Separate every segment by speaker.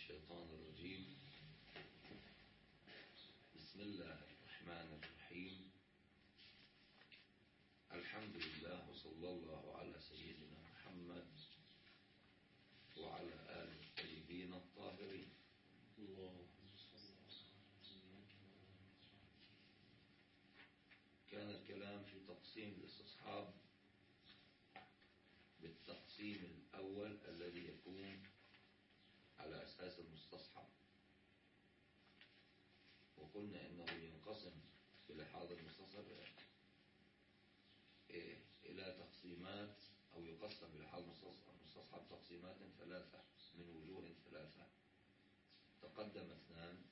Speaker 1: الشيطان الرجيم. بسم الله الرحمن الرحيم. الحمد لله وصلى الله على سيدنا محمد وعلى آله الطيبين الطاهرين. كان الكلام في تقسيم الاستصحاب بالتقسيم الأول الذي يكون على أساس المستصحب، وقلنا إنه ينقسم بلحاظ المستصحب إلى تقسيمات، أو يقسم بلحاظ المستصحب تقسيمات ثلاثة من وجوه ثلاثة. تقدم اثنان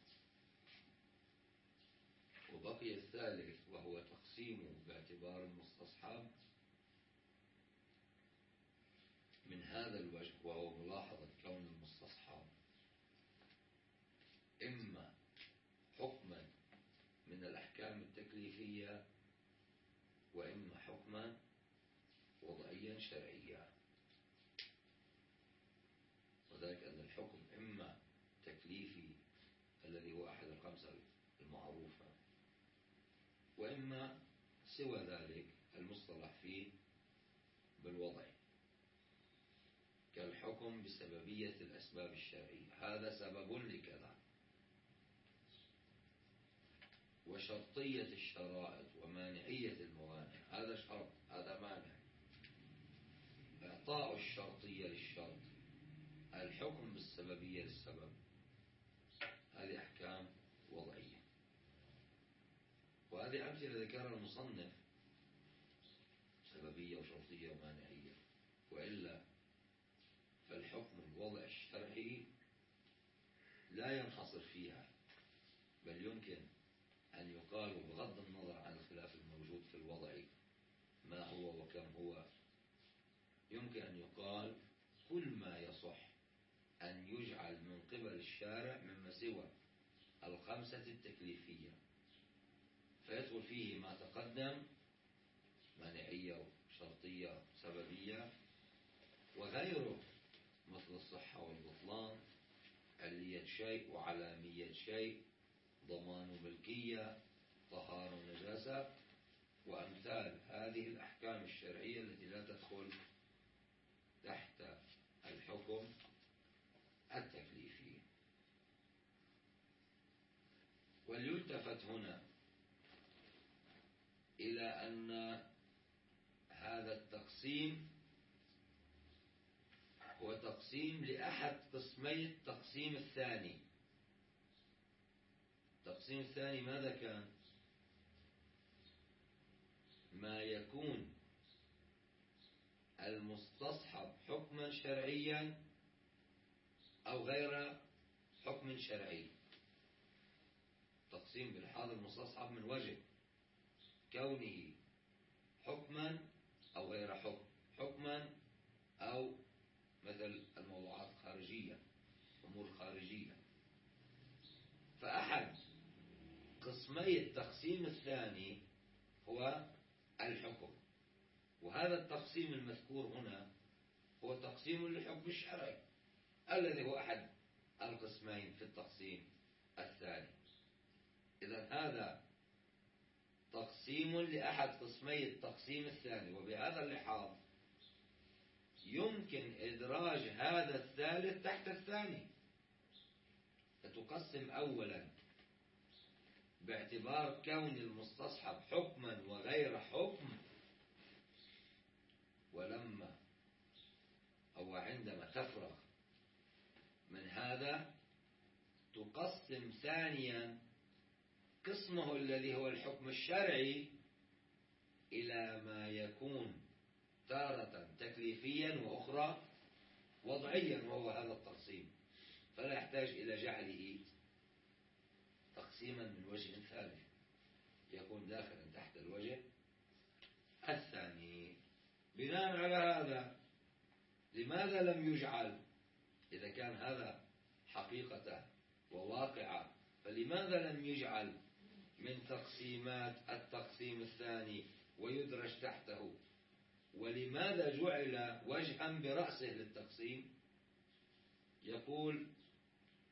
Speaker 1: وبقي الثالث، وهو تقسيمه باعتبار المستصحب من هذا الوجه، وهو ملاحظة كون المستصحب إما حكما من الأحكام التكليفية، وإما حكما وضعيا شرعيا. وذلك أن الحكم إما تكليفي الذي هو أحد الخمسة المعروفة، وإما سوى ذلك المصطلح فيه بالوضع، كالحكم بسببية الأسباب الشرعية، هذا سبب لكذا، وشرطية الشرائط ومانعية الموانع، هذا شرط هذا مانع، إعطاء الشرطية للشرط، الحكم بالسببية للسبب، هذه أحكام وضعية. وهذه أمثلة ذكرها المصنف، سببية وشرطية ومانعية. وإلا فالحكم الوضع الشرعي لا ينحصر فيها، بل يمكن أن يقال بغض النظر عن الخلاف الموجود في الوضع ما هو وكم هو، يمكن أن يقال كل ما يصح أن يجعل من قبل الشارع مما سوى الخمسة التكليفية، فيدخل فيه ما تقدم، مانعية وشرطية سببية، وغيره مثل الصحة والبطلان، علية شيء وعلامية شيء، ضمان ملكية، طهارة ونجاسة، وأمثال هذه الأحكام الشرعية التي لا تدخل تحت الحكم التكليفي. وليلتفت هنا إلى أن هذا التقسيم هو تقسيم لأحد قسمي التقسيم الثاني. التقسيم الثاني ماذا كان؟ ما يكون المستصحب حكما شرعيا أو غير حكم شرعي. تقسيم بالحاضر المستصحب من وجه كونه حكما أو غير حكم، حكما أو مثل الموضوعات الخارجية، أمور خارجية. فأحد قسمي التقسيم الثاني هو الحكم، وهذا التقسيم المذكور هنا هو تقسيم للحكم الشرعي الذي هو أحد القسمين في التقسيم الثاني. إذن هذا تقسيم لأحد قسمي التقسيم الثاني، وبهذا اللحاظ يمكن إدراج هذا الثالث تحت الثاني، فتقسم أولا باعتبار كون المستصحب حكما وغير حكم، ولما أو عندما تفرغ من هذا تقسم ثانيا قسمه الذي هو الحكم الشرعي إلى ما يكون تارة تكليفيا وأخرى وضعيا، وهو هذا التقسيم، فلا يحتاج إلى جعله تقسيما من وجه ثالث، يكون داخلا تحت الوجه الثاني. بناء على هذا لماذا لم يجعل، إذا كان هذا حقيقة وواقعة، فلماذا لم يجعل من تقسيمات التقسيم الثاني ويدرج تحته؟ ولماذا جعل وجها برأسه للتقسيم؟ يقول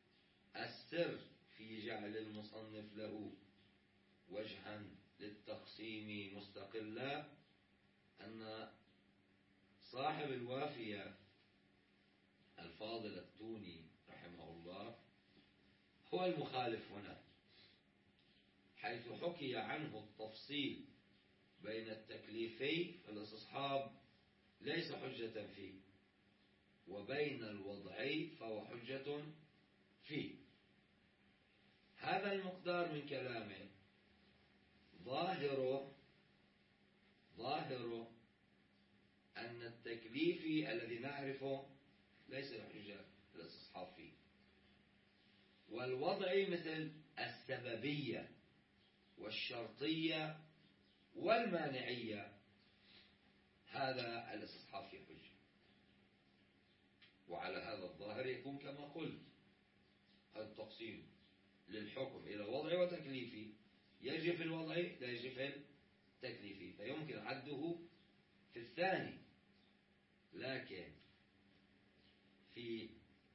Speaker 1: السر في جعل المصنف له وجها للتقسيم مستقلا أن صاحب الوافية الفاضل التوني رحمه الله هو المخالف هنا، حيث حكي عنه التفصيل بين التكليفي فالاستصحاب ليس حجة فيه، وبين الوضعي فهو حجة فيه. هذا المقدار من كلامه ظاهره أن التكليفي الذي نعرفه ليس الحجة الاستصحاب فيه، والوضعي مثل السببية والشرطية والمانعية هذا الاستصحاب فيه حجة. وعلى هذا الظاهر يكون كما قلت هذا التقسيم للحكم إلى وضعي وتكليفي، يجي في الوضعي لا يجي في التكليفي، فيمكن عده في الثاني. لكن في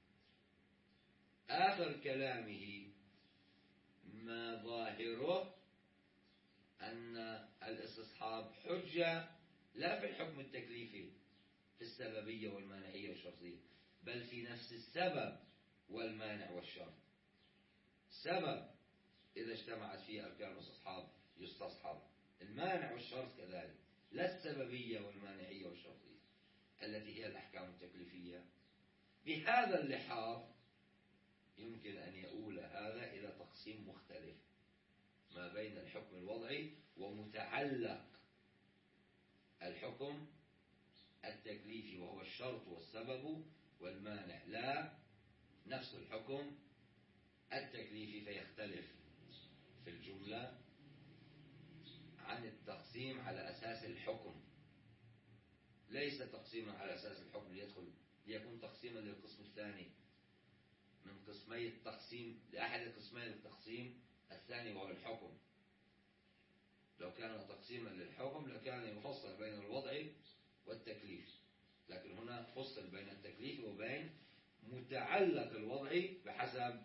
Speaker 1: آخر كلامه ما ظاهره أن الاستصحاب حجة لا في الحكم التكليفي في السببية والمانعية والشرطية، بل في نفس السبب والمانع والشرط. السبب إذا اجتمعت فيه أركان الاستصحاب يستصحب، المانع والشرط كذلك، لا السببية والمانعية والشرطية التي هي الأحكام التكليفية. بهذا اللحاظ يمكن أن يؤول هذا إلى تقسيم مختلف ما بين الحكم الوضعي ومتعلق الحكم التكليفي، وهو الشرط والسبب والمانع، لا نفس الحكم التكليفي، فيختلف في الجملة عن التقسيم على أساس الحكم، ليس تقسيما على أساس الحكم ليكون تقسيما للقسم الثاني من قسمي التقسيم، لأحد القسمين التقسيم الثاني وهو الحكم. لو كان تقسيما للحكم لكان يفصل بين الوضع والتكليف، لكن هنا فصل بين التكليف وبين متعلق الوضع بحسب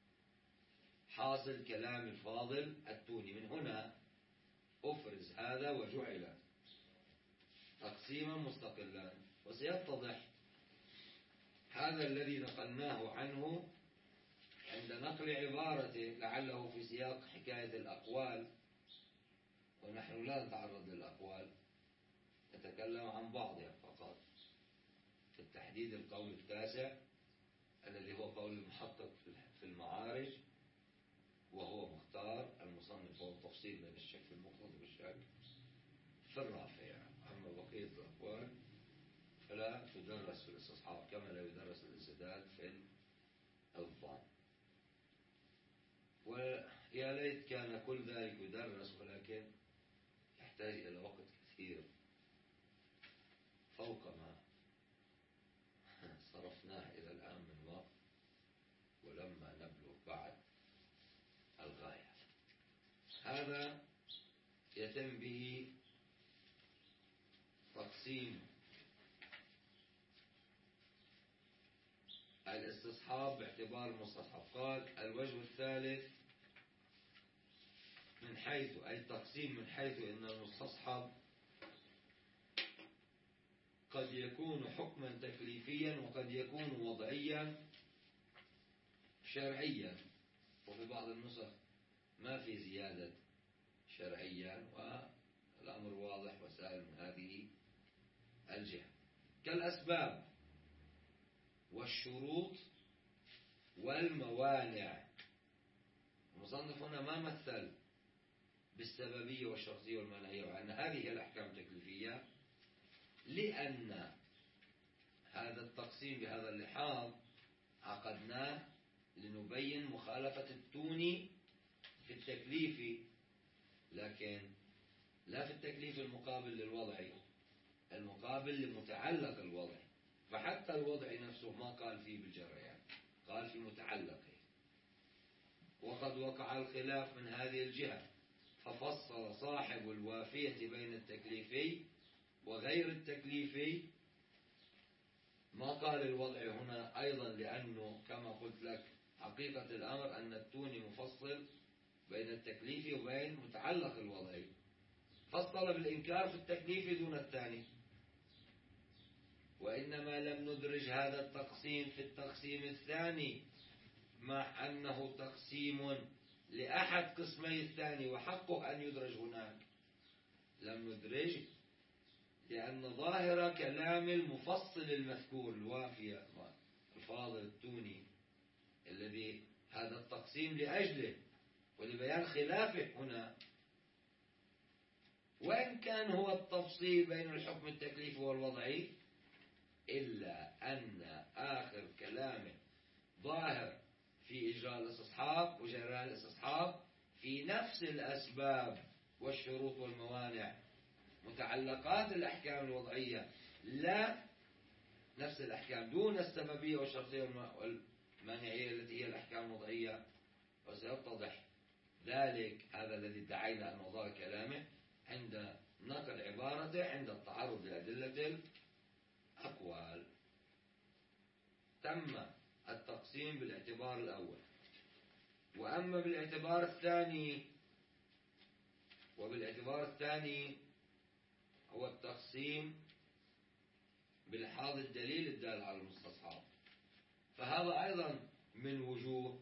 Speaker 1: حاصل كلام الفاضل التوني. من هنا أفرز هذا وجعل تقسيما مستقلا. وسيتضح هذا الذي نقلناه عنه عند نقل عبارته، لعله في سياق حكاية الأقوال، ونحن لا نتعرض للأقوال، نتكلم عن بعضها فقط. في التحديد القول التاسع الذي هو قول المحقق في المعارج، وهو مختار المصنف، هو التفصيل بين الشك المقتضي والشك في الرافع. أما بقية الأقوال فلا تدرس في الاستصحاب كما لا يدرس الاستدلال في الظن. ويا ليت كان كل ذلك يدرس، ولكن يحتاج إلى وقت كثير فوق ما صرفناه إلى الآن من وقت، ولما نبلغ بعد الغاية. هذا يتم به تقسيم الاستصحاب باعتبار المستصحب. قال الوجه الثالث من حيث أي التقسيم من حيث أن المستصحب قد يكون حكما تكليفيا وقد يكون وضعيا شرعيا، وفي بعض النسخ ما في زيادة شرعيا، والأمر واضح وسائل من هذه الجهة، كالأسباب والشروط والموانع. المصنف هنا ما مثل بالسببية والشرطية والمانعية، وأن هذه هي الأحكام التكليفية، لأن هذا التقسيم بهذا اللحاظ عقدناه لنبين مخالفة التوني في التكليف، لكن لا في التكليف المقابل للوضع، المقابل لمتعلق الوضع. فحتى الوضع نفسه ما قال فيه بالجريان، قال في متعلقه. وقد وقع الخلاف من هذه الجهة، ففصل صاحب الوافية بين التكليفي وغير التكليفي. ما قال الوضع هنا أيضا لأنه كما قلت لك حقيقة الأمر أن التوني مفصل بين التكليف وبين متعلق الوضعي، فصل بالإنكار في التكليف دون الثاني، وإنما لم ندرج هذا التقسيم في التقسيم الثاني مع أنه تقسيم لأحد قسمي الثاني وحقه أن يدرج هناك. لم ندرج لأن ظاهر كلام المفصل المذكور الوافية الفاضل التوني الذي هذا التقسيم لأجله ولبيان خلافه هنا، وإن كان هو التفصيل بين الحكم التكليفي والوضعي، إلا أن آخر كلامه ظاهر في إجراء الاستصحاب وجريان الاستصحاب في نفس الأسباب والشروط والموانع، متعلقات الأحكام الوضعية، لا نفس الأحكام دون السببية والشرطية والمانعية التي هي الأحكام الوضعية. وسيتضح ذلك هذا الذي ادعينا أن ظاهر كلامه عند نقل عبارته عند التعرض لأدلة الأقوال. تم التقسيم بالاعتبار الأول. وأما بالاعتبار الثاني، وبالاعتبار الثاني هو التقسيم بلحاظ الدليل الدال على المستصحب، فهذا أيضا من وجوه،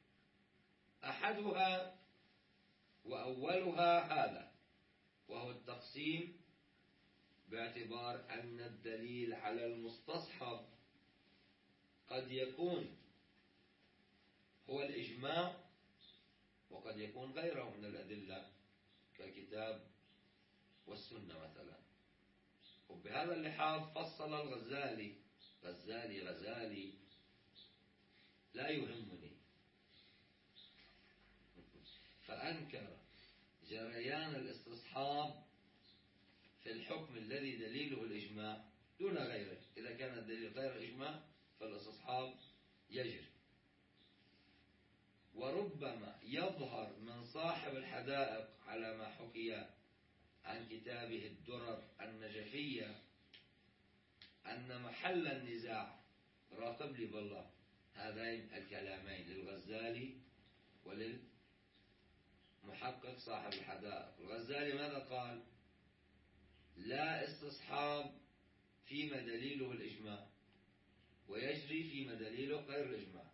Speaker 1: أحدها وأولها هذا، وهو التقسيم باعتبار أن الدليل على المستصحب قد يكون هو الإجماع وقد يكون غيره من الأدلة كالكتاب والسنة مثلا. وبهذا اللحاظ فصل الغزالي، غزالي لا يهمني، فأنكر جريان الاستصحاب في الحكم الذي دليله الإجماع دون غيره. إذا كان الدليل غير الإجماع فالاستصحاب يجري. وربما يظهر من صاحب الحدائق على ما حكي عن كتابه الدرر النجفية أن محل النزاع، راقب لي بالله هذين الكلامين للغزالي وللمحقق صاحب الحدائق. الغزالي ماذا قال؟ لا استصحاب فيما دليله الإجماع، ويجري فيما دليله غير الإجماع.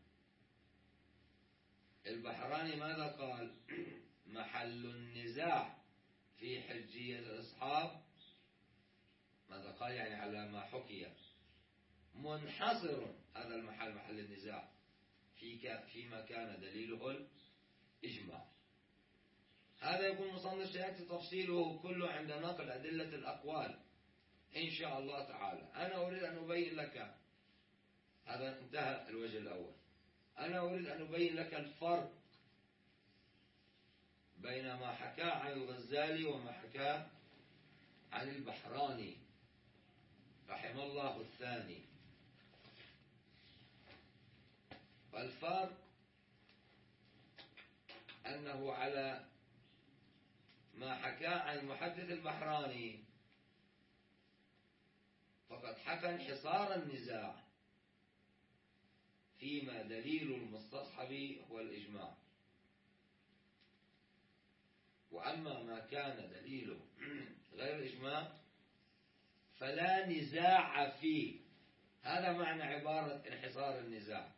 Speaker 1: البحراني ماذا قال؟ محل النزاع في حجية الإصحاب، ماذا قال؟ يعني على ما حكي منحصر هذا المحل، محل النزاع فيما كان دليله الإجماع. هذا يكون مصنف سيأتي تفصيله كله عند نقل أدلة الأقوال إن شاء الله تعالى. أنا أريد أن أبين لك، هذا انتهى الوجه الأول، أنا أريد أن أبين لك الفرق بين ما حكى عن الغزالي وما حكى عن البحراني رحم الله الثاني. والفرق أنه على ما حكى عن المحدث البحراني فقد حكى انحصار النزاع فيما دليل المستصحب هو الإجماع، وأما ما كان دليله غير الإجماع فلا نزاع فيه. هذا معنى عبارة انحصار النزاع.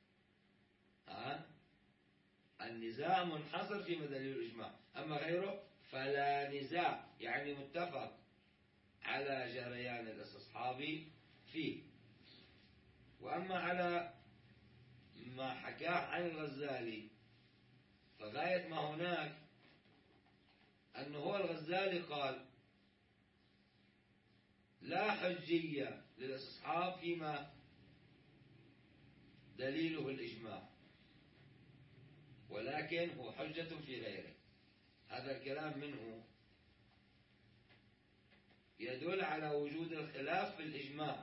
Speaker 1: النزاع منحصر فيما دليل الإجماع، أما غيره فلا نزاع، يعني متفق على جريان الاستصحاب فيه. وأما على ما حكاه عن الغزالي فغاية ما هناك أنه هو الغزالي قال لا حجية للاستصحاب فيما دليله الإجماع، ولكن هو حجة في غيره. هذا الكلام منه يدل على وجود الخلاف في الإجماع.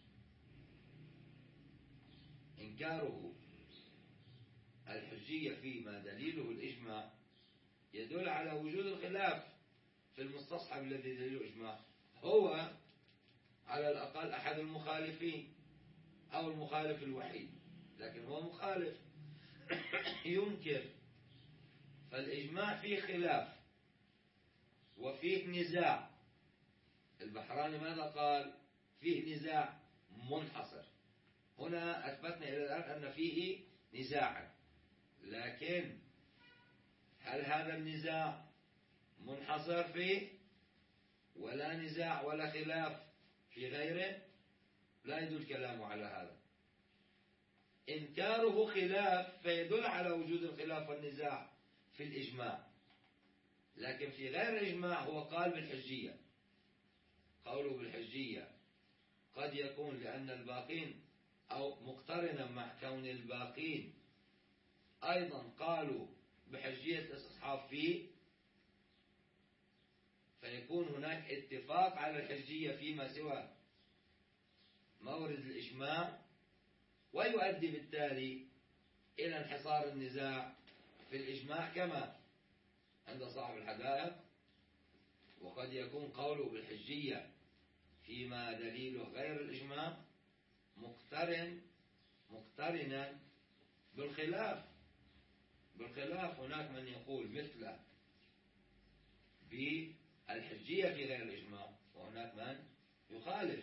Speaker 1: إنكاره الحجية فيما دليله الإجماع يدل على وجود الخلاف في المستصحب الذي دليله الإجماع. هو على الأقل أحد المخالفين أو المخالف الوحيد، لكن هو مخالف. ينكر، فالإجماع فيه خلاف وفيه نزاع. البحراني ماذا قال؟ فيه نزاع منحصر. هنا أثبتنا إلى الآن أن فيه نزاعا، لكن هل هذا النزاع منحصر فيه ولا نزاع ولا خلاف في غيره؟ لا يدل كلامه على هذا. إنكاره خلاف فيدل على وجود الخلاف والنزاع في الإجماع، لكن في غير الإجماع هو قال بالحجية. قوله بالحجية قد يكون لأن الباقين أو مقترنا مع كون الباقين أيضا قالوا بحجية الاستصحاب فيه، فيكون هناك اتفاق على الحجية فيما سوى مورد الإجماع، ويؤدي بالتالي إلى انحصار النزاع في الإجماع كما عند صاحب الحدائق. وقد يكون قوله بالحجية فيما دليله غير الإجماع مقترنا بالخلاف. هناك من يقول مثله بالحجية في غير الإجماع، وهناك من يخالف،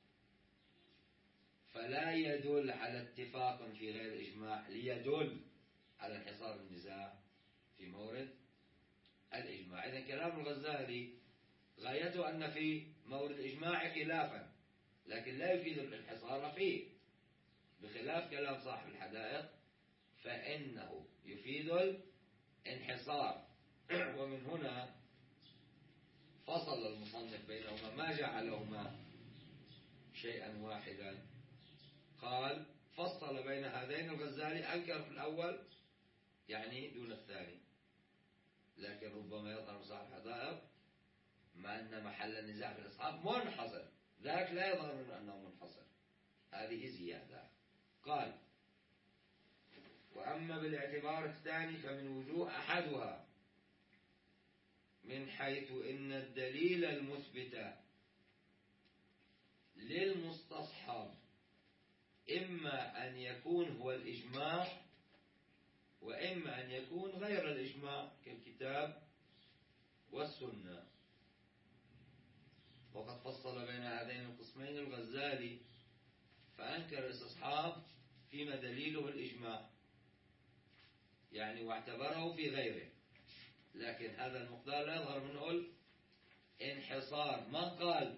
Speaker 1: فلا يدل على اتفاق في غير الإجماع ليدل على انحصار النزاع في مورد الإجماع. إذن كلام الغزالي غايته أن في مورد الإجماع خلافا، لكن لا يفيد الانحصار فيه، بخلاف كلام صاحب الحدائق فإنه يفيد الانحصار. ومن هنا فصل المصنف بينهما، ما جعلهما شيئا واحدا. قال فصل بين هذين. الغزالي أنكر في الأول يعني دون الثاني، لكن ربما يظهر صاحب الحدائق مع أن محل النزاع في الأصحاب منحصر، ذاك لا يظهر منه أنه منحصر، هذه زيادة. قال وأما بالاعتبار الثاني فمن وجوه أحدها من حيث إن الدليل المثبت للمستصحب إما أن يكون هو الإجماع وإما أن يكون غير الإجماع كالكتاب والسنة. وقد فصل بين هذين القسمين الغزالي فأنكر الاستصحاب فيما دليله الإجماع، يعني واعتبره في غيره، لكن هذا المقدار لا يظهر منه الانحصار. ما قال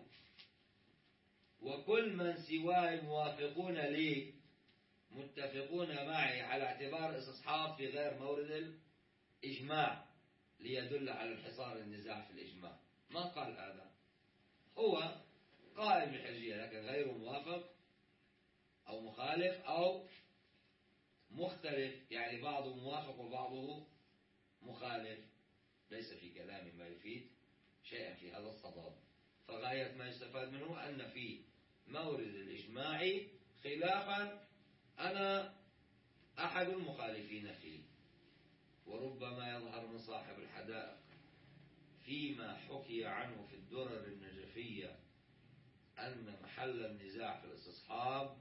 Speaker 1: وكل من سواي موافقون لي متفقون معي على اعتبار الاستصحاب في غير مورد الإجماع ليدل على انحصار النزاع في الإجماع، ما قال هذا. هو قائل بالحجية لكن غير موافق أو مخالف أو مختلف، يعني بعضه موافق وبعضه مخالف، ليس في كلامه ما يفيد شيئا في هذا الصدد. فغاية ما يستفاد منه أن في مورد الإجماع خلافا أنا أحد المخالفين فيه. وربما يظهر من صاحب الحدائق فيما حكي عنه في الدرر النجفية أن محل النزاع في الاستصحاب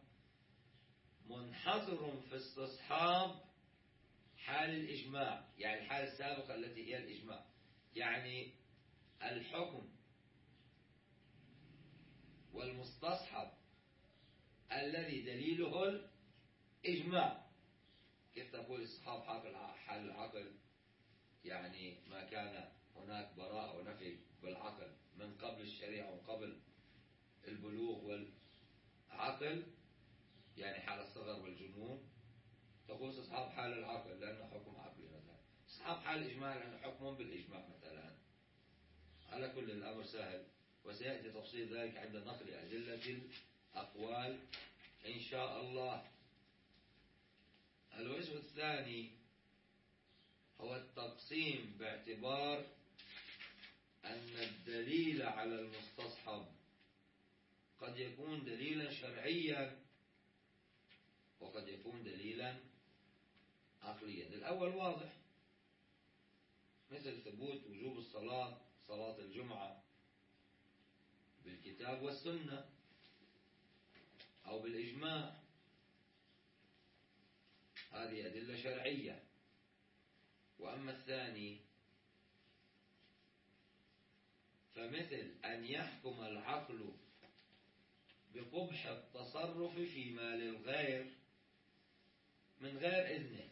Speaker 1: منحصر في استصحاب حال الإجماع، يعني الحالة السابقة التي هي الإجماع، يعني الحكم والمستصحب الذي دليله الإجماع. كيف تقول استصحاب حال العقل؟ يعني ما كان هناك براءة ونفي بالعقل من قبل الشريعة وقبل البلوغ والعقل، يعني حال الصغر والجنون، تقول استصحاب حال العقل لأنه حكم عقلي مثلا، استصحاب حال الإجماع لأنه حكم بالإجماع مثلا. على كل الأمر سهل، وسيأتي تفصيل ذلك عند نقل أدلة الأقوال إن شاء الله. الوجه الثاني هو التقسيم باعتبار أن الدليل على المستصحب قد يكون دليلا شرعيا وقد يكون دليلا عقليا. الأول واضح، مثل ثبوت وجوب الصلاة، صلاة الجمعة، بالكتاب والسنة أو بالإجماع، هذه أدلة شرعية. وأما الثاني فمثل أن يحكم العقل بقبح التصرف في مال الغير من غير إذنه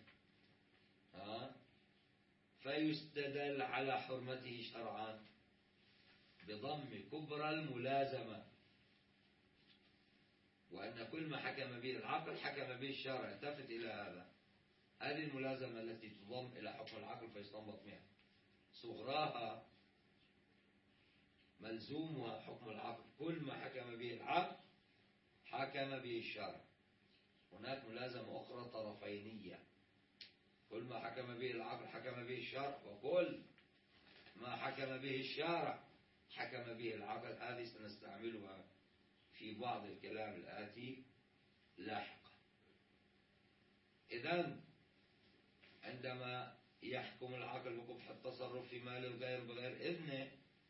Speaker 1: فيستدل على حرمته شرعا بضم كبرى الملازمة، وأن كل ما حكم به العقل حكم به الشرع. التفت إلى هذه الملازمة التي تضم إلى حكم العقل فيستنبط منها صغراها ملزومها حكم العقل. كل ما حكم به العقل حكم به الشرع. هناك ملازمة أخرى طرفينية، كل ما حكم به العقل حكم به الشرع، وكل ما حكم به الشارع حكم به العقل. هذه سنستعملها في بعض الكلام الآتي لاحقا. إذن عندما يحكم العقل بقبح التصرف في مال الغير بغير إذنه،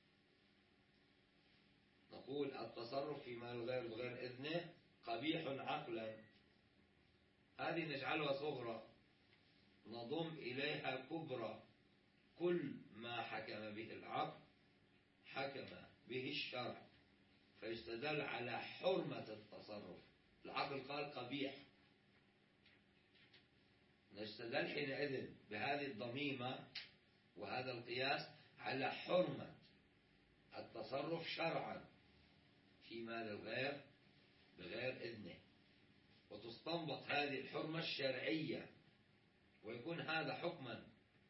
Speaker 1: نقول التصرف في مال الغير بغير إذنه قبيح عقلا، هذه نجعلها صغرى نضم إليها كبرى. كل ما حكم به العقل حكم به الشرع فيستدل على حرمة التصرف. العقل قال قبيح، نستدل حينئذ بهذه الضميمة وهذا القياس على حرمة التصرف شرعا في مال الغير بغير إذنه، وتستنبط هذه الحرمة الشرعية، ويكون هذا حكما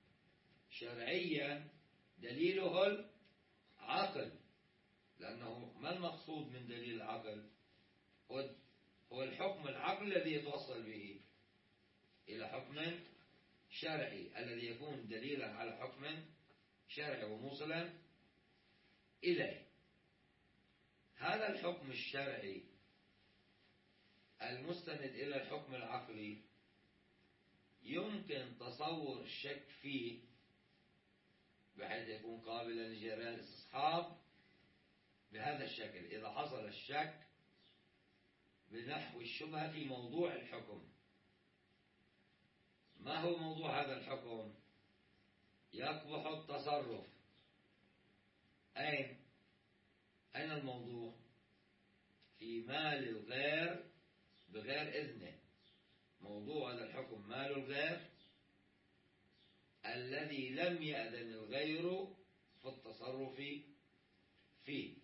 Speaker 1: شرعيا دليله العقل. لأنه ما المقصود من دليل العقل؟ هو الحكم العقل الذي يتوصل به إلى حكم شرعي، الذي يكون دليلا على حكم شرعي وموصلا إليه. هذا الحكم الشرعي المستند إلى الحكم العقلي يمكن تصور الشك فيه بحيث يكون قابلا لجريان الاستصحاب بهذا الشكل. إذا حصل الشك بنحو الشبهة في موضوع الحكم، ما هو موضوع هذا الحكم؟ يقبح التصرف. أين الموضوع؟ في مال الغير بغير إذنه. موضوع هذا الحكم مال الغير الذي لم يأذن الغير في التصرف فيه.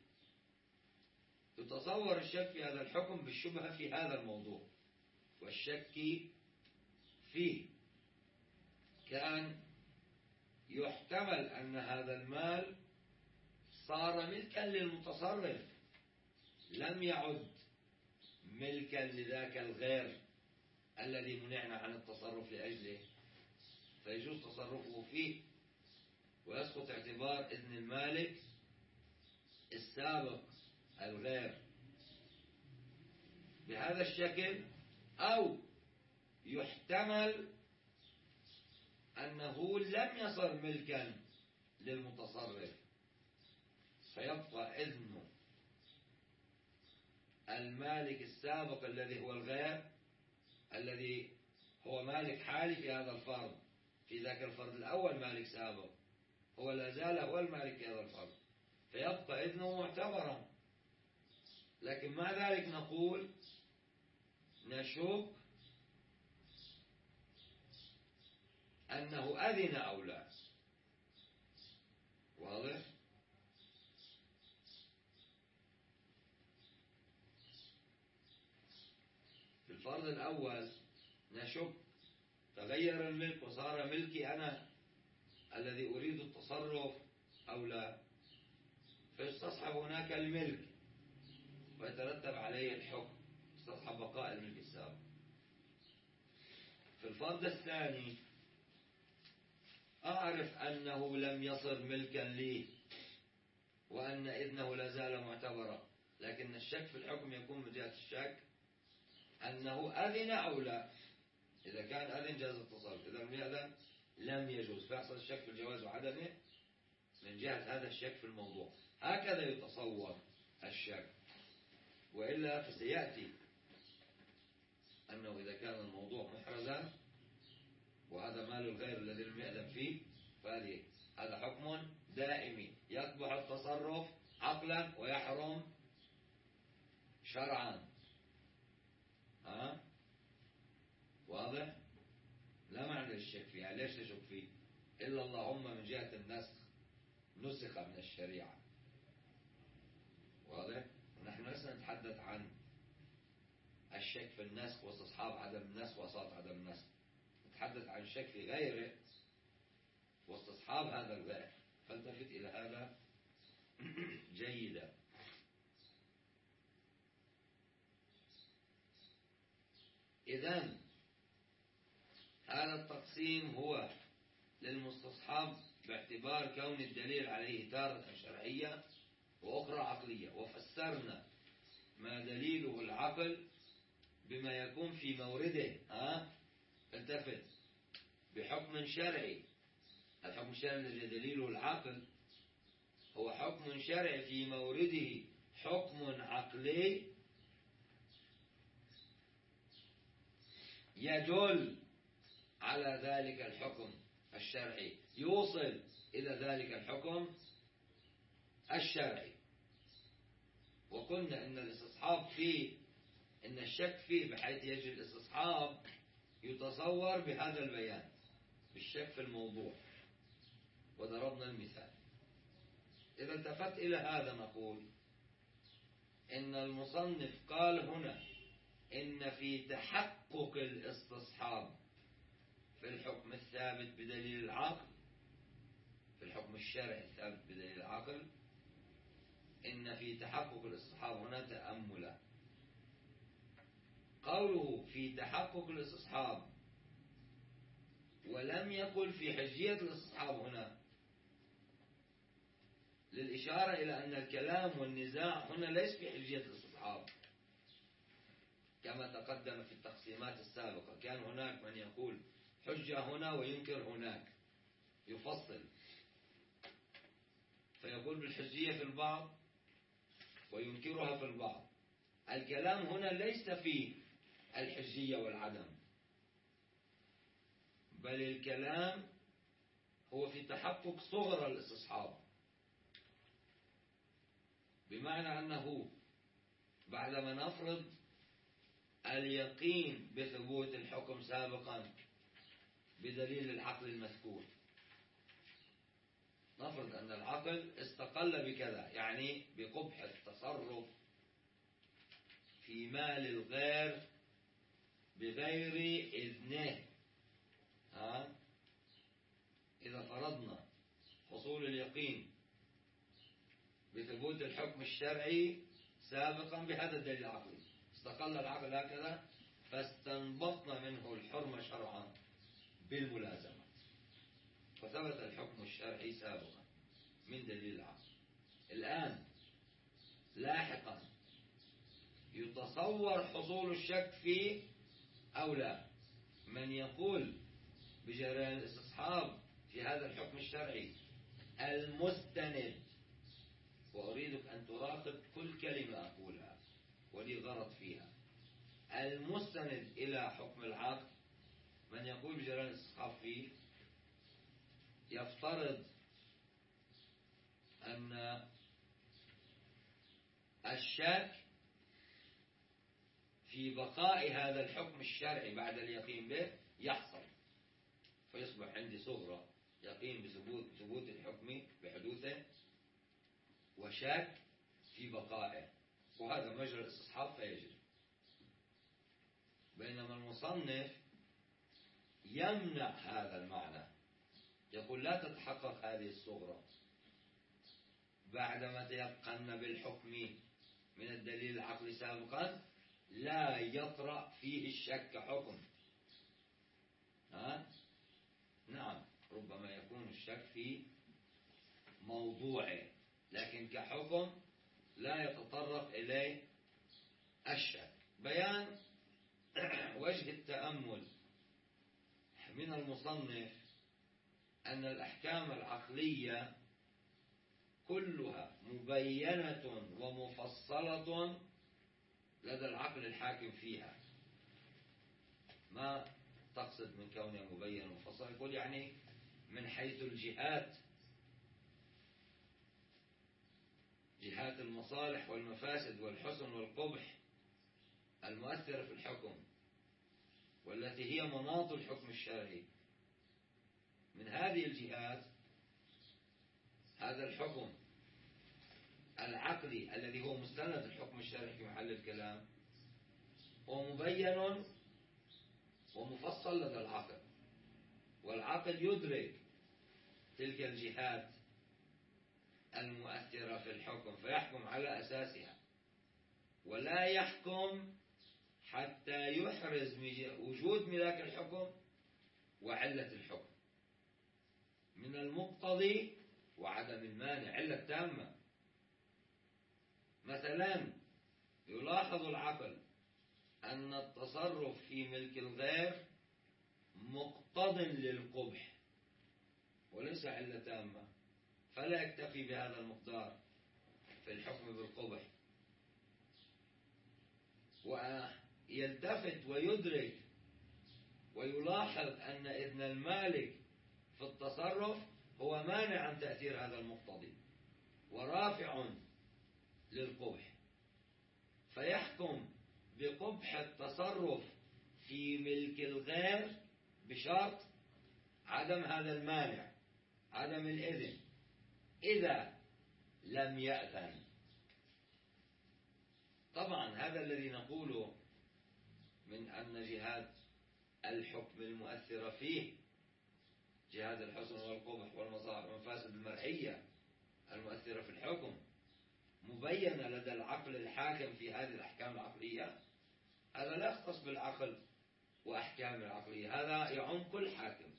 Speaker 1: يتصور الشك في هذا الحكم بالشبهة في هذا الموضوع والشك فيه. كان يحتمل أن هذا المال صار ملكا للمتصرف، لم يعد ملكا لذاك الغير الذي منعنا عن التصرف لأجله، فيجوز تصرفه فيه ويسقط اعتبار إذن المالك السابق الغير بهذا الشكل. أو يحتمل أنه لم يصر ملكا للمتصرف فيبقى إذن المالك السابق الذي هو الغير، الذي هو مالك حالي في هذا الفرض. في ذاك الفرض الأول مالك سابق، هو لا زال هو المالك في هذا الفرض، فيبقى إذنه معتبرا. لكن مع ذلك نقول نشك أنه أذن أو لا. واضح؟ في الفرض الأول نشك تغير الملك وصار ملكي أنا الذي أريد التصرف أو لا، فيستصحب هناك الملك ويترتب عليه الحكم، يستصحب بقاء الملك السابق. في الفرض الثاني أعرف أنه لم يصر ملكا لي وأن إذنه لا زال معتبرا، لكن الشك في الحكم يكون من جهة الشك أنه أذن أو لا. إذا كان أذن جاز التصرف، إذا لم يأذن لم يجوز، فيحصل الشك في الجواز وعدمه من جهة هذا الشك في الموضوع. هكذا يتصور الشك، وإلا فسيأتي أنه إذا كان الموضوع محرزا فيه هذا حكم دائمي يقبح التصرف عقلا ويحرم شرعا. واضح؟ لا معنى للشك فيها. ليش تشك فيه؟ إلا اللهم من جهة النسخ، نسخ من الشريعة. واضح؟ نحن لسنا نتحدث عن الشك في النسخ واستصحاب عدم النسخ واسقاط عدم النسخ، نتحدث عن الشك في غيره واستصحاب هذا الغير. فالتفت إلى هذا جيدا. إذن هذا التقسيم هو للمستصحاب باعتبار كون الدليل عليه تارة شرعية وأخرى عقلية. وفسرنا ما دليله العقل بما يكون في مورده التفت بحكم شرعي. الحكم الشرعي الذي دليله العقل هو حكم شرعي في مورده حكم عقلي يدل على ذلك الحكم الشرعي، يوصل إلى ذلك الحكم الشرعي. وقلنا إن الاستصحاب فيه، إن الشك فيه بحيث يجري الاستصحاب يتصور بهذا البيان بالشك في الموضوع، وضربنا المثال. إذا التفت إلى هذا نقول إن المصنف قال هنا إن في تحقق الاستصحاب في الحكم الثابت بدليل العقل، في الحكم الشرعي الثابت بدليل العقل، إن في تحقق الاستصحاب هنا تأملا. قوله في تحقق الاستصحاب ولم يقل في حجية الاستصحاب هنا للإشارة إلى أن الكلام والنزاع هنا ليس في حجية الاستصحاب كما تقدم في التقسيمات السابقة. كان هناك من يقول حجة هنا وينكر هناك، يفصل فيقول بالحجية في البعض وينكرها في البعض. الكلام هنا ليس في الحجية والعدم، بل الكلام هو في تحقق صغر الاستصحاب، بمعنى أنه بعدما نفرض اليقين بثبوت الحكم سابقا بدليل العقل المذكور، نفرض أن العقل استقل بكذا، يعني بقبح التصرف في مال الغير بغير إذنه. إذا فرضنا حصول اليقين بثبوت الحكم الشرعي سابقا بهذا الدليل العقلي، استقل العقل هكذا فاستنبطنا منه الحرمة شرعا بالملازمة، فثبت الحكم الشرعي سابقا من دليل العقل. الآن لاحقا يتصور حصول الشك فيه أو لا. من يقول بجريان الاستصحاب في هذا الحكم الشرعي المستند، وأريدك أن تراقب كل كلمة أقولها ولي غرض فيها، المستند إلى حكم العقل، من يقول بجريان الاستصحاب فيه يفترض أن الشك في بقاء هذا الحكم الشرعي بعد اليقين به يحصل، فيصبح عندي صغرى يقين بثبوت الحكم بحدوثه وشك في بقائه، وهذا مجرى الاستصحاب فيجري. بينما المصنف يمنع هذا المعنى، يقول لا تتحقق هذه الصغرى بعدما تيقن بالحكم من الدليل العقلي سابقا، لا يطرأ فيه الشك حكم. نعم، ربما يكون الشك في موضوعه، لكن كحكم لا يتطرق إليه الشك. بيان وجه التأمل من المصنف أن الأحكام العقلية كلها مبينة ومفصلة لدى العقل الحاكم فيها. ما تقصد من كونها مبينة ومفصلة؟ يقول يعني من حيث الجهات، جهات المصالح والمفاسد والحسن والقبح المؤثرة في الحكم، والتي هي مناط الحكم الشرعي. من هذه الجهات هذا الحكم العقلي الذي هو مستند الحكم الشرعي في محل الكلام هو مبين ومفصل لدى العقل، والعقل يدرك تلك الجهات المؤثرة في الحكم فيحكم على أساسها، ولا يحكم حتى يحرز وجود ملاك الحكم وعلة الحكم من المقتضي وعدم المانع، علة تامة. مثلا يلاحظ العقل أن التصرف في ملك الغير مقتض للقبح وليس علة تامة، فلا يكتفي بهذا المقدار في الحكم بالقبح، ويلتفت ويدرك ويلاحظ أن إذن المالك في التصرف هو مانع عن تأثير هذا المقتضي ورافع للقبح، فيحكم بقبح التصرف في ملك الغير بشرط عدم هذا المانع، عدم الإذن. إذا لم يأذن، طبعا هذا الذي نقوله من أن جهات الحكم المؤثرة فيه جهات الحسن والقبح والمصالح والمفاسد المرعية المؤثرة في الحكم مبينة لدى العقل الحاكم في هذه الأحكام العقلية. هذا لا يختص بالعقل وأحكام العقلية، هذا يعم كل حاكم،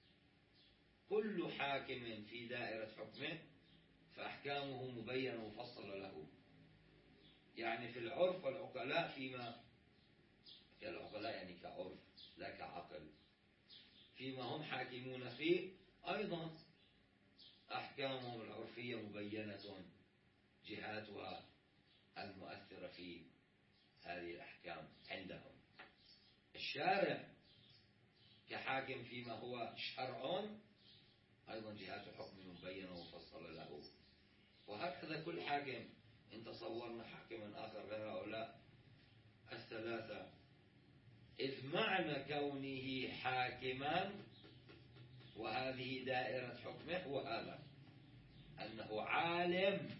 Speaker 1: كل حاكم في دائرة حكمه فأحكامه مبينة ومفصلة له. يعني في العرف والعقلاء فيما العقلاء يعني كعرف لا كعقل، فيما هم حاكمون فيه أيضا أحكامهم العرفية مبينة جهاتها المؤثرة في هذه الأحكام عندهم. الشارع كحاكم فيما هو شرع أيضا جهات حكم مبينة ومفصلة له، وهكذا كل حاكم. إن تصورنا حاكما آخر غير هؤلاء الثلاثة، إذ معنى كونه حاكما وهذه دائرة حكمه هو هذا، أنه عالم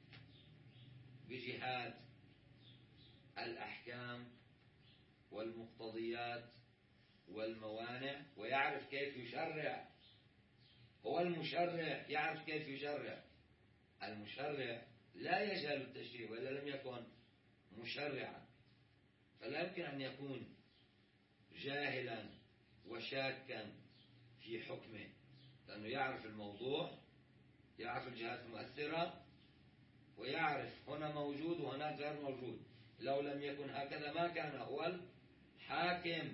Speaker 1: بجهات الأحكام والمقتضيات والموانع ويعرف كيف يشرع. هو المشرع يعرف كيف يشرع. المشرع لا يجهل التشريع وإلا لم يكن مشرعا، فلا يمكن أن يكون جاهلا وشاكا في حكمه، لأنه يعرف الموضوع، يعرف الجهات المؤثرة، ويعرف هنا موجود وهناك غير موجود. لو لم يكن هكذا ما كان هو الحاكم.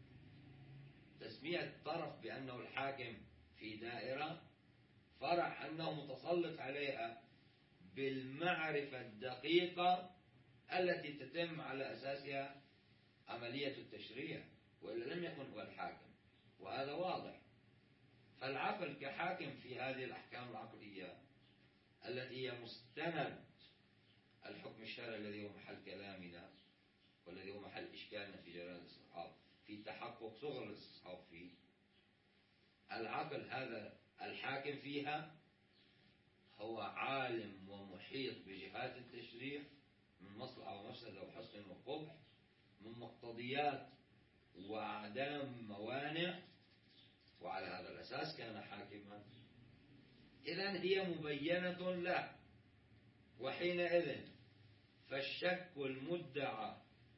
Speaker 1: تسمية الطرف بأنه الحاكم في دائرة فرع أنه متسلط عليها بالمعرفة الدقيقة التي تتم على أساسها عملية التشريع، وإلا لم يكن هو الحاكم، وهذا واضح. فالعقل كحاكم في هذه الأحكام العقلية التي هي مستند الحكم الشرعي الذي هو محل كلامنا والذي هو محل إشكالنا في جريان الاستصحاب في تحقق صغر الاستصحاب فيه، العقل هذا الحاكم فيها هو عالم ومحيط بجهات التشريع من مصلحة ومفسدة وحسن وقبح، من مقتضيات وأعدام موانع، وعلى هذا الأساس كان حاكما. إذن هي مبينة له، وحينئذ فالشك المدعى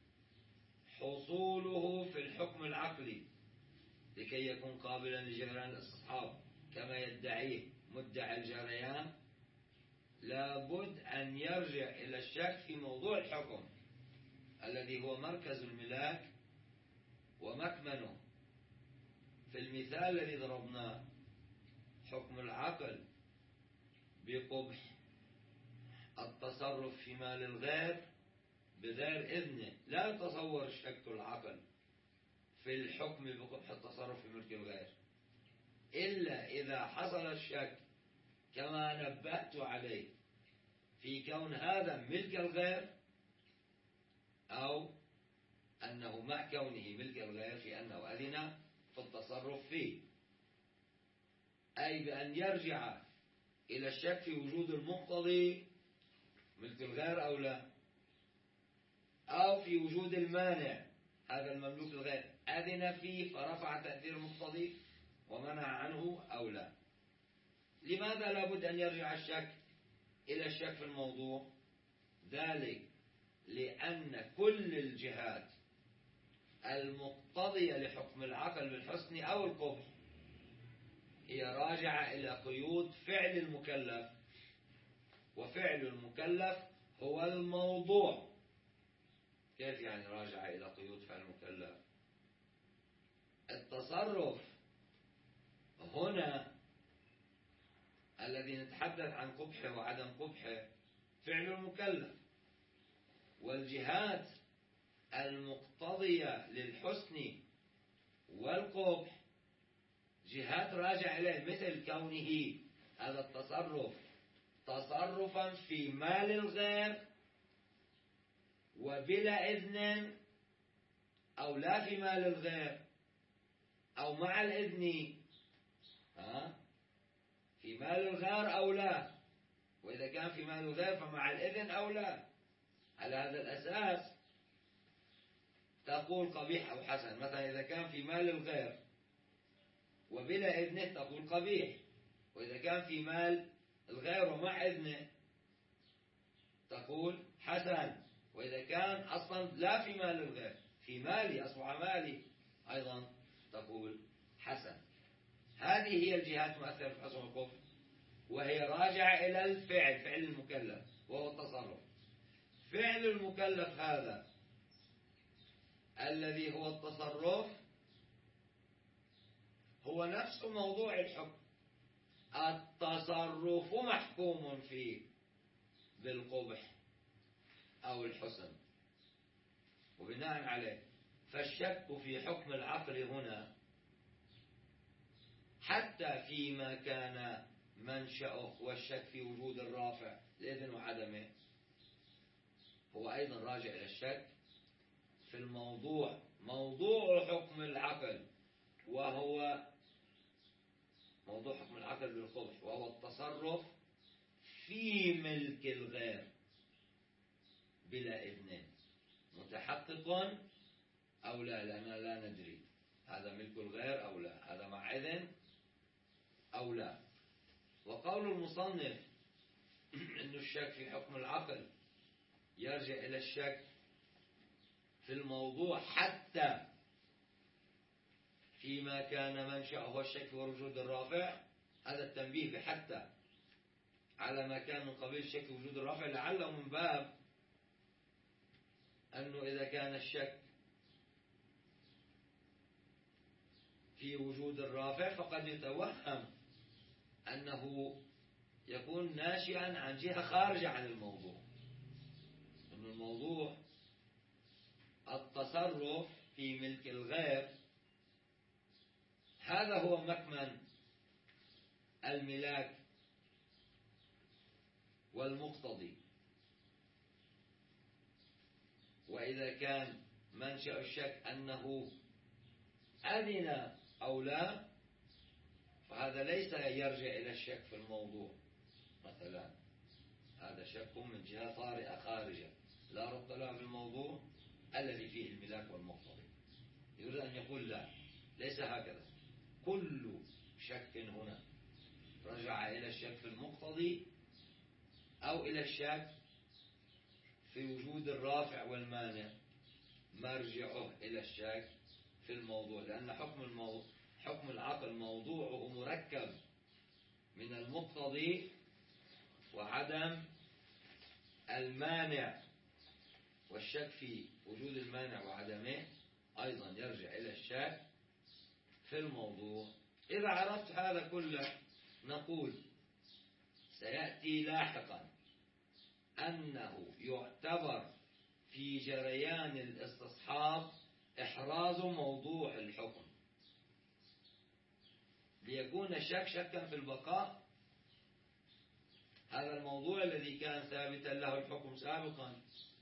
Speaker 1: حصوله في الحكم العقلي لكي يكون قابلا لجريان الاستصحاب كما يدعيه مدعي الجريان، لابد أن يرجع إلى الشك في موضوع الحكم الذي هو مركز الملاك ومكمنه. في المثال الذي ضربناه حكم العقل بقبح التصرف في مال الغير بغير إذنه، لا يتصور الشك العقل في الحكم بقبح التصرف في ملك الغير إلا إذا حصل الشك كما نبهت عليه في كون هذا ملك الغير، أو أنه مع كونه ملك الغير في أنه أذن في التصرف فيه، أي بأن يرجع إلى الشك في وجود المقتضي ملك الغير أو لا، أو في وجود المانع هذا المملوك الغير أذن فيه فرفع تأثير المقتضي ومنع عنه أو لا. لماذا لابد أن يرجع الشك إلى الشك في الموضوع؟ ذلك لأن كل الجهات المقتضية لحكم العقل بالحسن أو القبح هي راجعة إلى قيود فعل المكلف، وفعل المكلف هو الموضوع. كيف يعني راجعة إلى قيود فعل المكلف؟ التصرف هنا الذي نتحدث عن قبحه وعدم قبحه فعل المكلف، والجهات المقتضية للحسن والقبح جهات راجع إليه، مثل كونه هذا التصرف تصرفا في مال الغير وبلا إذن، أو لا في مال الغير، أو مع الإذن في مال الغير أو لا، وإذا كان في مال الغير فمع الإذن أو لا. على هذا الأساس تقول قبيح أو حسن. مثلا إذا كان في مال الغير وبلا إذنه تقول قبيح، وإذا كان في مال الغير ومع إذنه تقول حسن، وإذا كان أصلا لا في مال الغير في مالي أصبح مالي أيضا تقول حسن. هذه هي الجهات المؤثرة في الحسن والقبح، وهي راجعة إلى الفعل، فعل المكلف وهو التصرف. فعل المكلف هذا الذي هو التصرف هو نفس موضوع الحكم. التصرف محكوم فيه بالقبح أو الحسن، وبناء عليه فالشك في حكم العقل هنا حتى فيما كان منشأه والشك في وجود الرافع الإذن وعدمه هو أيضا راجع إلى الشك في الموضوع، موضوع حكم العقل، وهو موضوع حكم العقل بالقبح، وهو التصرف في ملك الغير بلا إذن، متحقق أو لا، لأننا لا ندري هذا ملك الغير أو لا، هذا مع إذن أو لا. وقول المصنف أن الشك في حكم العقل يرجع إلى الشك في الموضوع حتى فيما كان منشأه الشك في وجود الرافع، هذا التنبيه بحتى على ما كان من قبيل الشك في وجود الرافع، لعله من باب أنه إذا كان الشك في وجود الرافع فقد يتوهم أنه يكون ناشئا عن جهة خارجة عن الموضوع، أن الموضوع التصرف في ملك الغير هذا هو مكمن الملاك والمقتضي. وإذا كان منشأ الشك أنه أذن أو لا فهذا ليس يرجع إلى الشك في الموضوع، مثلا هذا شك من جهة طارئة خارجة لا ربط لها بالموضوع الذي فيه الملاك والمقتضي. يريد أن يقول لا، ليس هكذا. كل شك هنا رجع إلى الشك في المقتضي أو إلى الشك في وجود الرافع والمانع، مرجعه إلى الشك في الموضوع، لأن حكم العقل موضوعه مركب من المقتضي وعدم المانع، والشك في وجود المانع وعدمه أيضا يرجع إلى الشك في الموضوع. إذا عرفت هذا كله نقول سيأتي لاحقا أنه يعتبر في جريان الاستصحاب إحراز موضوع الحكم ليكون يكون الشك شكا في البقاء. هذا الموضوع الذي كان ثابتا له الحكم سابقا،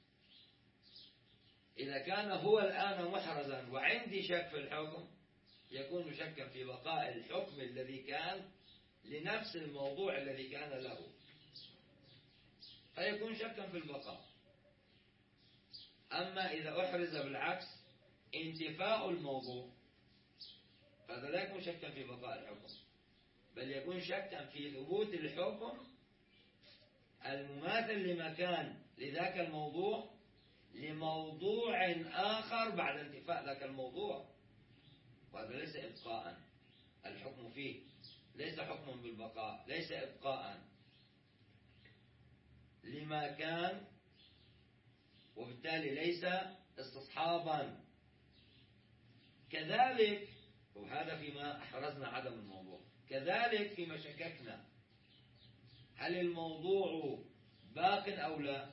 Speaker 1: إذا كان هو الآن محرزا وعندي شك في الحكم، يكون شكا في بقاء الحكم الذي كان لنفس الموضوع الذي كان له، فيكون شكا في البقاء. أما إذا أحرز بالعكس انتفاء الموضوع، فهذا لا يكون شكا في بقاء الحكم، بل يكون شكا في ثبوت الحكم المماثل لما كان لذاك الموضوع لموضوع آخر بعد انتفاء ذاك الموضوع. وهذا ليس إبقاء، الحكم فيه ليس حكما بالبقاء، ليس إبقاء لما كان، وبالتالي ليس استصحابا. كذلك، وهذا فيما أحرزنا عدم الموضوع، كذلك فيما شككنا هل الموضوع باق أو لا،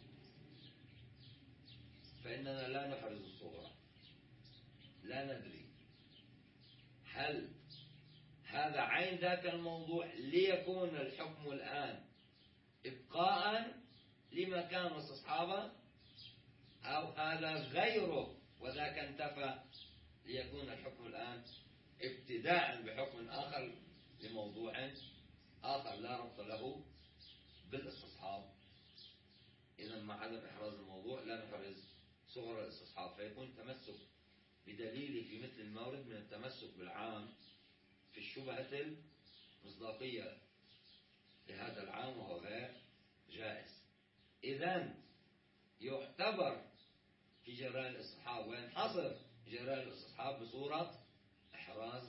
Speaker 1: فإننا لا نحرز الصغرى، لا ندري هل هذا عين ذاك الموضوع ليكون الحكم الآن إبقاء لما كان استصحابا، أو هذا غيره وذاك انتفى ليكون الحكم الآن ابتداء بحكم آخر لموضوع آخر لا ربط له بالاستصحاب. إذا مع عدم إحراز الموضوع لا نحرز صغر الاستصحاب، فيكون تمسك بدليل في مثل المورد من التمسك بالعام في الشبهة المصداقية لهذا العام، وهو غير جائز. إذن يعتبر في جراء الاستصحاب وينحصر جراء الاستصحاب بصورة إحراز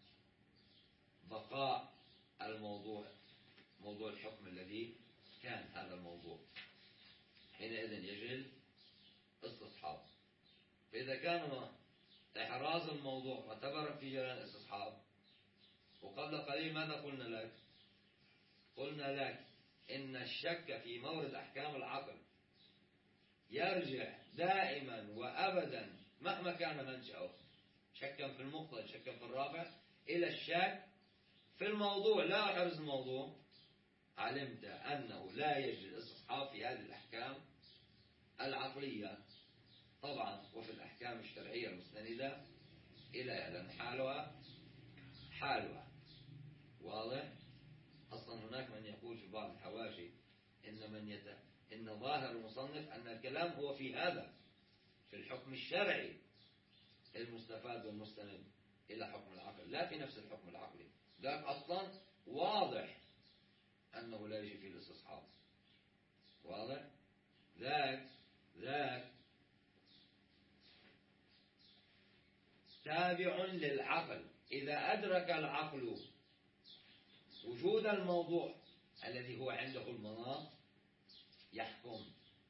Speaker 1: بقاء الموضوع، موضوع الحكم الذي كان هذا الموضوع، حينئذ يجل استصحاب. فإذا كان إحراز الموضوع معتبرا في جراء الاستصحاب، وقبل قليل ماذا قلنا لك؟ قلنا لك إن الشك في مورد أحكام العقل يرجع دائما وأبدا مهما كان منشأه، شكا في المقتضى شكا في الرافع، إلى الشك في الموضوع. لا أحرز الموضوع، علمت أنه لا يجري الاستصحاب في هذه الأحكام العقلية طبعا، وفي الأحكام الشرعية المستندة إليها، لأن حالها واضح. أصلا هناك من يقول في بعض الحواشي إن ظاهر المصنف أن الكلام هو في هذا، في الحكم الشرعي المستفاد والمستند إلى حكم العقل، لا في نفس الحكم العقلي. ذاك أصلا واضح أنه لا يجي فيه الاستصحاب، واضح. ذاك تابع للعقل. إذا أدرك العقل وجود الموضوع الذي هو عنده المناط يحكم،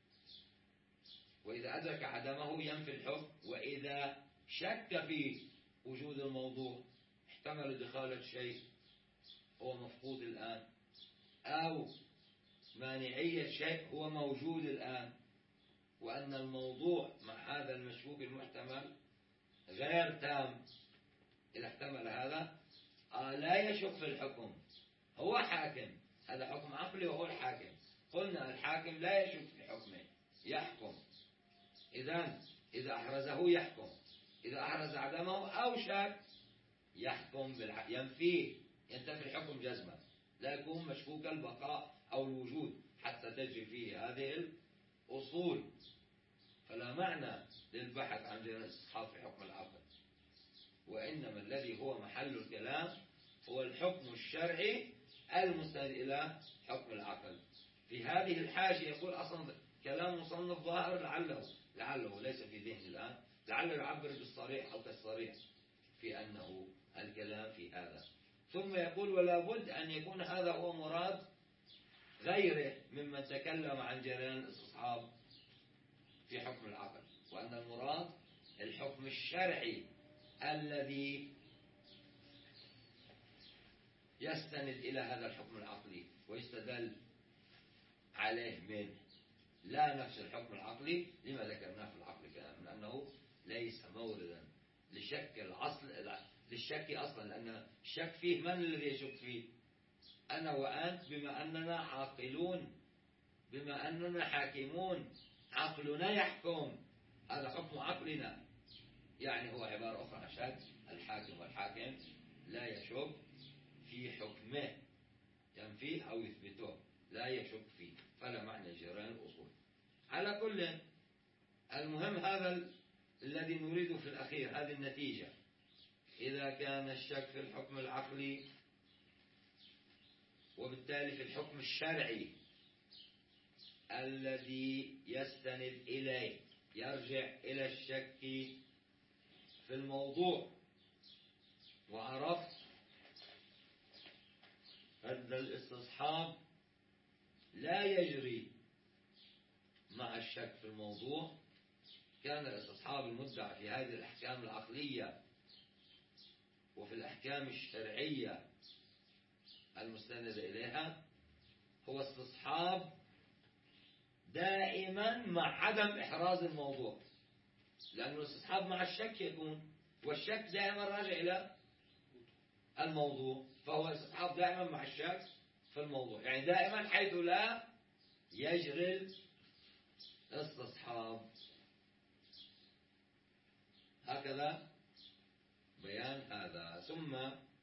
Speaker 1: وإذا أدرك عدمه ينفي الحكم. وإذا شك في وجود الموضوع، احتمل دخالة شيء هو مفقود الآن، أو مانعية شيء هو موجود الآن، وأن الموضوع مع هذا المشكوك المحتمل غير تام، إذا احتمل هذا لا يشك في الحكم، هو حاكم، هذا حكم عقلي وهو الحاكم. قلنا الحاكم لا يشك في حكمه، يحكم. إذا أحرزه يحكم، إذا أحرز عدمه أو شك يحكم ينفيه، ينتفي الحكم جزما، لا يكون مشكوك البقاء أو الوجود حتى تجري فيه هذه الأصول. فلا معنى للبحث عن جراء الاستصحاب في حكم العقل، وإنما الذي هو محل الكلام هو الحكم الشرعي المستند إلى حكم العقل. في هذه الحاشية يقول أصلا كلام مصنف ظاهر لعله ليس في ذهن الآن، لعله يعبر بالصريح أو كالصريح في أنه الكلام في هذا. ثم يقول ولا بد أن يكون هذا هو مراد غيره ممن تكلم عن جريان الاستصحاب في حكم العقل، وأن المراد الحكم الشرعي الذي يستند إلى هذا الحكم العقلي ويستدل عليه منه، لا نفس الحكم العقلي لما ذكرناه في العقل كلام، لأنه ليس موردا لشك للشك أصلا، لأن الشك فيه من الذي يشك فيه؟ أنا وأنت، بما أننا عاقلون، بما أننا حاكمون، عقلنا يحكم، هذا حكم عقلنا. يعني هو عبارة أخرى عن شك الحاكم، والحاكم لا يشك في حكمه، ينفيه أو يثبته، لا يشك فيه، فلا معنى جريان الأصول. على كل، المهم هذا الذي نريده في الأخير، هذه النتيجة. إذا كان الشك في الحكم العقلي وبالتالي في الحكم الشرعي الذي يستند إليه، يرجع إلى الشك في الموضوع، وعرفت أن الاستصحاب لا يجري مع الشك في الموضوع، كان الاستصحاب المدعى في هذه الأحكام العقلية وفي الأحكام الشرعية المستندة إليها هو استصحاب دائما مع عدم إحراز الموضوع، لأن الاستصحاب مع الشك يكون، والشك دائما راجع إلى الموضوع، فهو استصحاب دائما مع الشك في الموضوع، يعني دائما حيث لا يجري الاستصحاب. هكذا بيان هذا. ثم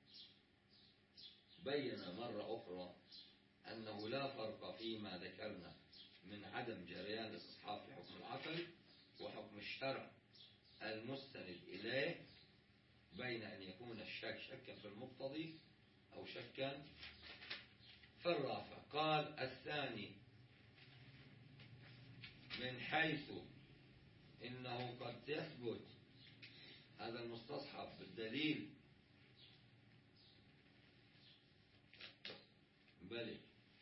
Speaker 1: بين مرة أخرى أنه لا فرق فيما ذكرنا من عدم جريان الاستصحاب في حكم العقل وحكم الشرع المستند إليه، بين أن يكون الشك شكا في المقتضي أو شكا في الرافع. قال الثاني من حيث إنه قد يثبت هذا المستصحب بالدليل، بل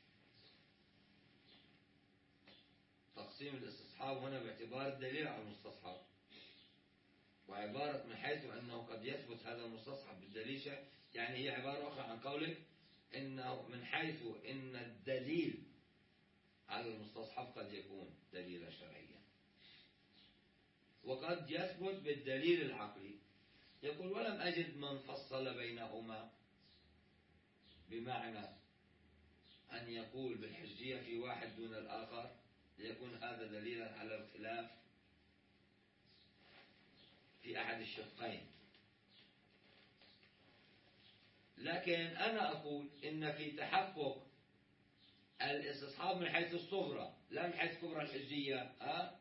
Speaker 1: تقسيم الاستصحاب هنا باعتبار الدليل على المستصحب، وعبارة من حيث أنه قد يثبت هذا المستصحب بالدليل، يعني هي عبارة أخرى عن قولك إنه من حيث إن الدليل على المستصحب قد يكون دليلا شرعيا، وقد يثبت بالدليل العقلي. يقول ولم أجد من فصل بينهما، بمعنى أن يقول بالحجية في واحد دون الآخر ليكون هذا دليلا على الخلاف في أحد الشقين. لكن أنا أقول إن في تحقق الاستصحاب من حيث الصغرى لا من حيث كبرى الحجية،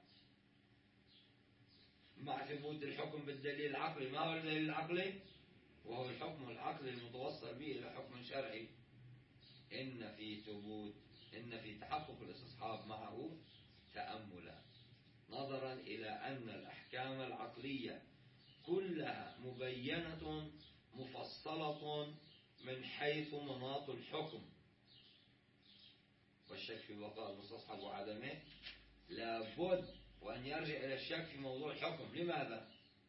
Speaker 1: مع ثبوت الحكم بالدليل العقلي. ما هو الدليل العقلي؟ وهو الحكم العقلي المتوصل به إلى حكم شرعي. إن في تحقق الاستصحاب معه تأملا، نظرا إلى أن الأحكام العقلية كلها مبينة مفصلة من حيث مناط الحكم، والشك في بقاء المستصحب وعدمه لابد وأن يرجع إلى الشك في موضوع الحكم. لماذا؟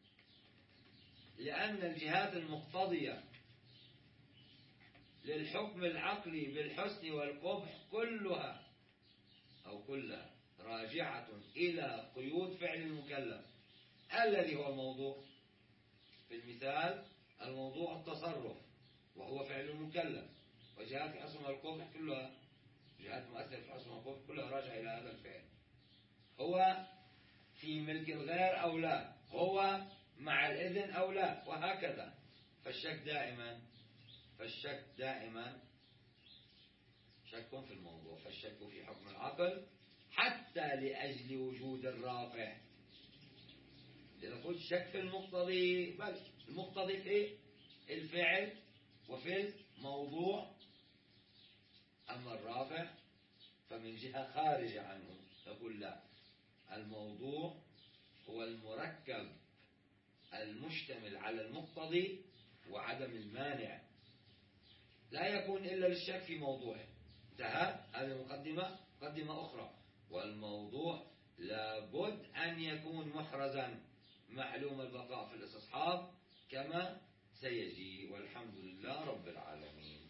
Speaker 1: لأن الجهات المقتضية للحكم العقلي بالحسن والقبح كلها راجعة إلى قيود فعل المكلف الذي هو الموضوع. في المثال الموضوع التصرف وهو فعل المكلف، وجهات الحسن والقبح كلها، جهات مؤثرة في الحسن والقبح كلها راجعة إلى هذا الفعل. هو في ملك الغير أو لا، هو مع الإذن أو لا، وهكذا. فالشك دائما شك في الموضوع، فالشك في حكم العقل حتى لأجل وجود الرافع. إذا قلت شك في المقتضي، بل المقتضي في الفعل وفي الموضوع، أما الرافع فمن جهة خارجة عنه. نقول لا، الموضوع هو المركب المشتمل على المقتضي وعدم المانع، لا يكون إلا للشك في موضوعه. انتهى. هذه مقدمة أخرى. والموضوع لابد أن يكون محرزا معلوم البقاء في الاستصحاب كما سيجي. والحمد لله رب العالمين.